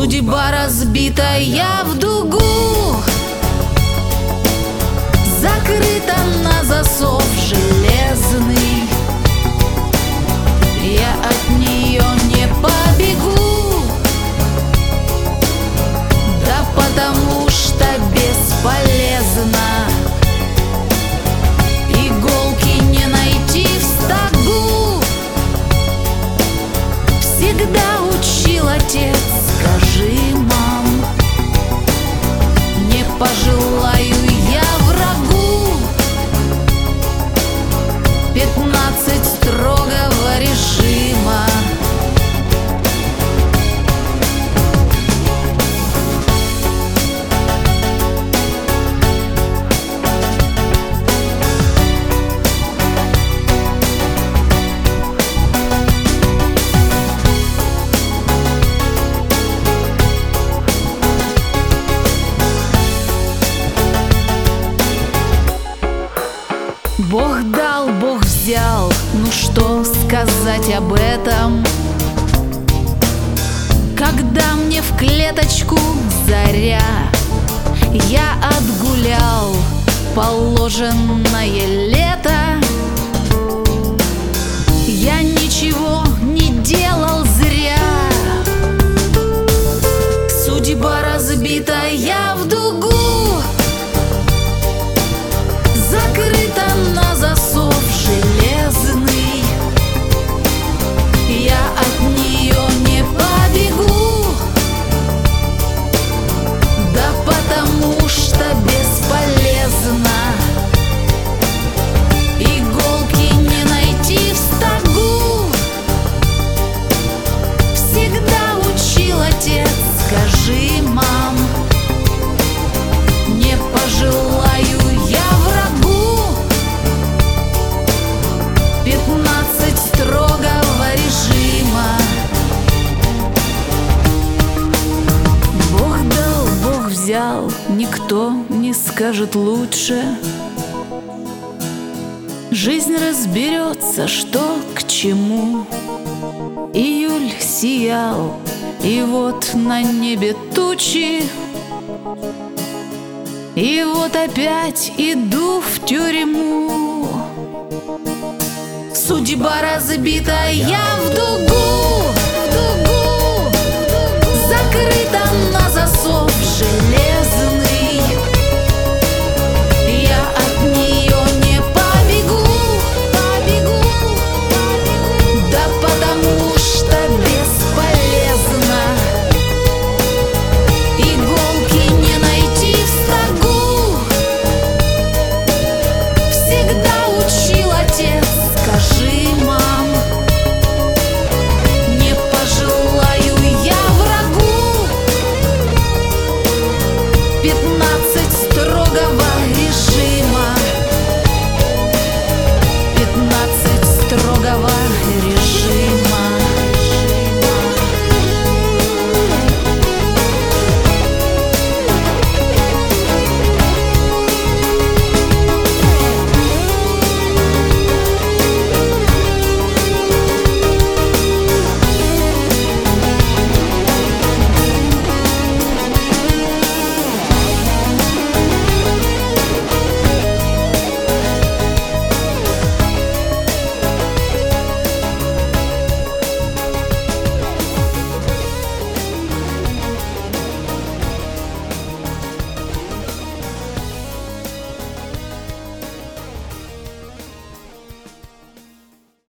Судьба разбитая в дугу, закрыта на засов железный. Я от нее не побегу, да потому что бесполезно. Иголки не найти в стогу, всегда учил отец. Скажи, мам, не пожелаю я врагу 15 строгого режима. Бог дал, Бог взял, ну что сказать об этом? Когда мне в клеточку заря, я отгулял положенное лето. Я ничего не делал зря. Судьба разбитая в дугу, закрыта на засов железный. Я от нее не побегу, да потому что бесполезно. Иголки не найти в стогу, всегда учил отец. Скажи, мам, не пожелаю я врагу 15 строгого режима. Бог дал, Бог взял, никто не скажет лучше. Жизнь разберется, что к чему. Июль сиял, и вот на небе тучи, и вот опять иду в тюрьму. Судьба разбитая в дугу,